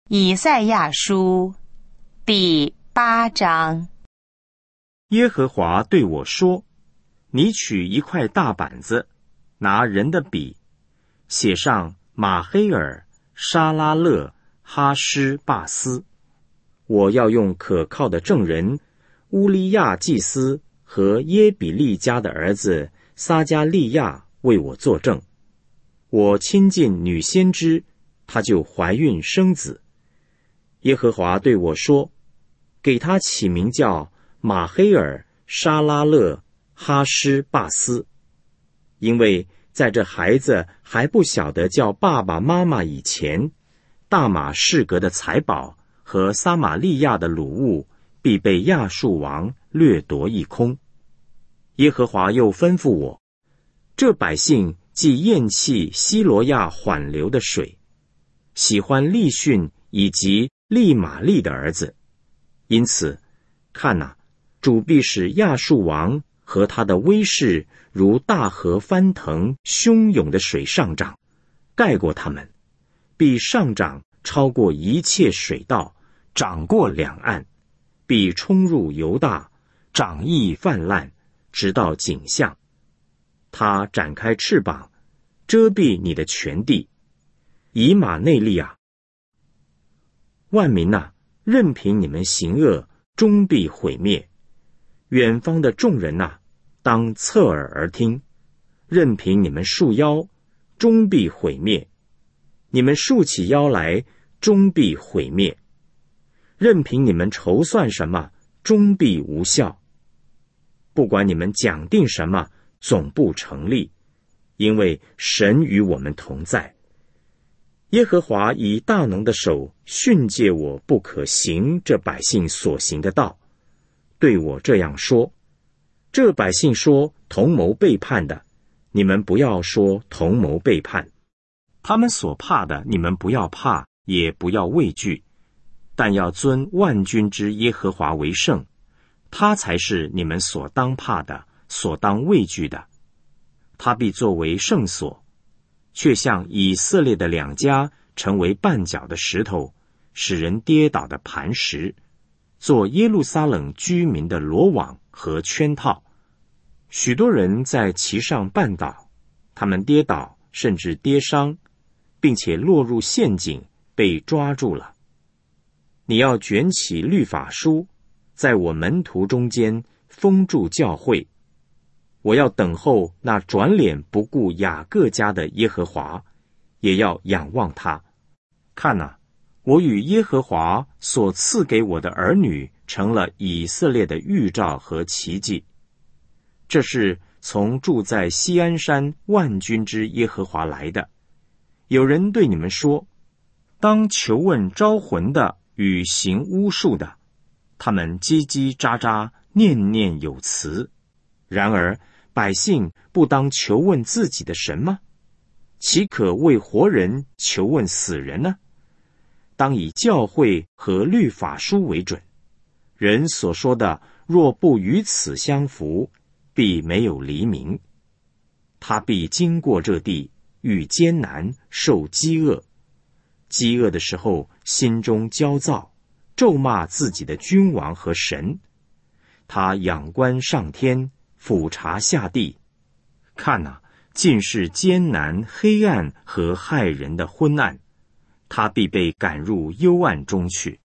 以赛亚书第8章。 耶和华对我说：你取一块大板子，拿人的笔，写上马黑尔、沙拉勒、哈施巴斯。我要用可靠的证人乌利亚祭司和耶比利家的儿子撒加利亚为我作证。我亲近女先知，她就怀孕生子。耶和华对我说：给他起名叫马黑尔、沙拉勒、哈施巴斯，因为在这孩子还不晓得叫爸爸妈妈以前，大马士革的财宝和撒玛利亚的掳物必被亚述王掠夺一空。耶和华又吩咐我：这百姓既厌弃西罗亚缓流的水，喜欢利逊以及利玛利的儿子，因此看哪，主必使亚述王和他的威势如大河翻腾汹涌的水上涨，盖过他们，必上涨超过一切水道，涨过两岸，必冲入犹大，涨溢泛滥，直到景象。他展开翅膀，遮蔽你的全地。以马内利啊，万民啊，任凭你们行恶，终必毁灭。远方的众人啊，当侧耳而听，任凭你们束腰，终必毁灭。你们竖起腰来，终必毁灭。任凭你们筹算什么，终必无效。不管你们讲定什么，总不成立，因为神与我们同在。耶和华以大能的手训诫我，不可行这百姓所行的道，对我这样说：这百姓说同谋背叛的，你们不要说同谋背叛；他们所怕的，你们不要怕，也不要畏惧，但要尊万军之耶和华为圣，他才是你们所当怕的，所当畏惧的。他必作为圣所，却像以色列的两家成为绊脚的石头，使人跌倒的磐石，做耶路撒冷居民的罗网和圈套。许多人在其上绊倒，他们跌倒，甚至跌伤，并且落入陷阱，被抓住了。你要卷起律法书，在我门徒中间封住教会。我要等候那转脸不顾雅各家的耶和华，也要仰望他。看哪，我与耶和华所赐给我的儿女成了以色列的预兆和奇迹。这是从住在锡安山万军之耶和华来的。有人对你们说，当求问招魂的与行巫术的，他们叽叽喳喳，念念有词。然而百姓不当求问自己的神吗？岂可为活人求问死人呢？当以教会和律法书为准。人所说的若不与此相符，必没有黎明。他必经过这地，遇艰难，受饥饿。饥饿的时候，心中焦躁，咒骂自己的君王和神。他仰观上天，俯察下地，看哪，尽是艰难、黑暗和害人的昏暗。他必被赶入幽暗中去。